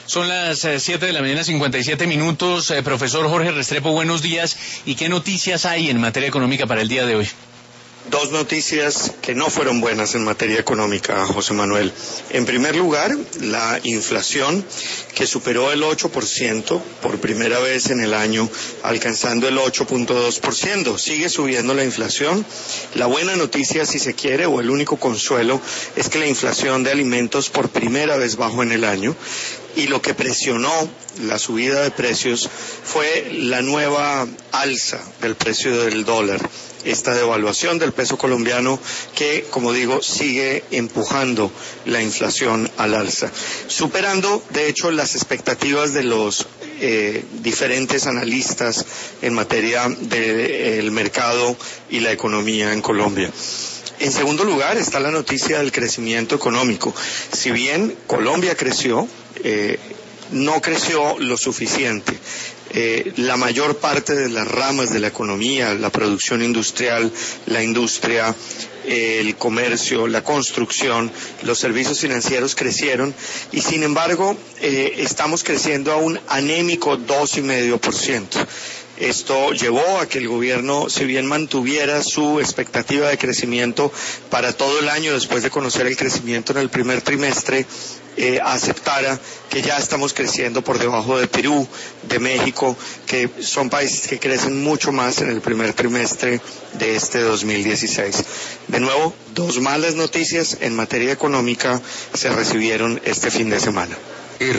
Son las 7 de la mañana, 57 minutos. Profesor Jorge Restrepo, buenos días. ¿Y qué noticias hay en materia económica para el día de hoy? Dos noticias que no fueron buenas en materia económica, José Manuel. En primer lugar, la inflación, que superó el 8% por primera vez en el año, alcanzando el 8.2%. Sigue subiendo la inflación. La buena noticia, si se quiere, o el único consuelo, es que la inflación de alimentos por primera vez bajó en el año. Y lo que presionó la subida de precios fue la nueva alza del precio del dólar, esta devaluación del peso colombiano que, como digo, sigue empujando la inflación al alza, superando, de hecho, las expectativas de los diferentes analistas en materia del mercado y la economía en Colombia. En segundo lugar está la noticia del crecimiento económico. Si bien Colombia creció, no creció lo suficiente. La mayor parte de las ramas de la economía, la producción industrial, la industria, el comercio, la construcción, los servicios financieros crecieron y sin embargo estamos creciendo a un anémico 2,5%. Esto llevó a que el gobierno, si bien mantuviera su expectativa de crecimiento para todo el año después de conocer el crecimiento en el primer trimestre, aceptara que ya estamos creciendo por debajo de Perú, de México, que son países que crecen mucho más en el primer trimestre de este 2016. De nuevo, dos malas noticias en materia económica se recibieron este fin de semana.